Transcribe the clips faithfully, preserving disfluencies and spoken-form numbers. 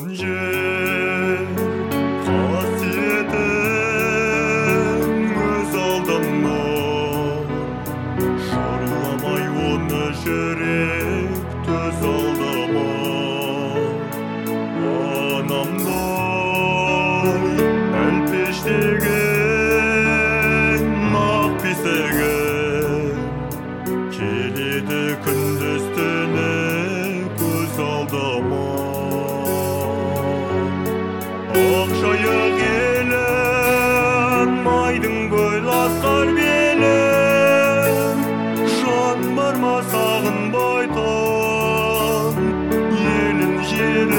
туған жер қасиетін өз алдыма шарламай оны жүрек төз алдыма анамдай әлпештеген ақ бесігім келеді күндіз түні көз алдыма ақ жайық елім майдың бойлы асқар белім жан бар ма сағынбайтын елін жерім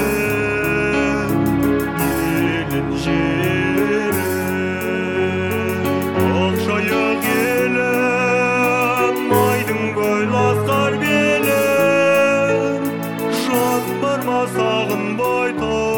елін жерім ақ жайық елім майдың бойлы асқар белім жан бар ма сағынбайтын